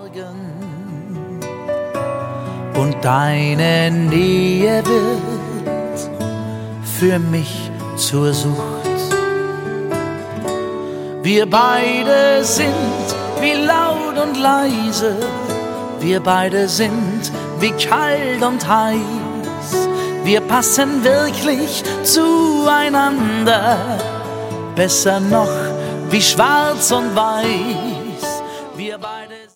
Morgen und deine Nähe wird für mich zur Sucht. Wir beide sind wie laut und leise, wir beide sind wie kalt und heiß. Wir passen wirklich zueinander, besser noch wie schwarz und weiß. Wir beide